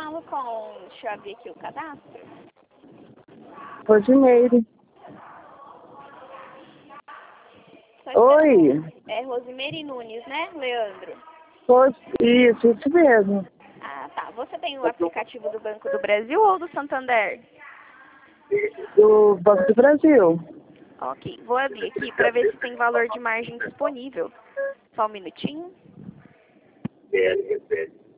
falo com... Deixa eu abrir aqui o cadastro. Rosimeire. Oi. É Rosimeire Nunes, né, Leandro? Isso mesmo. Ah, tá. Você tem o aplicativo do Banco do Brasil ou do Santander? Do Banco do Brasil. Ok. Vou abrir aqui para ver se tem valor de margem disponível. Só um minutinho.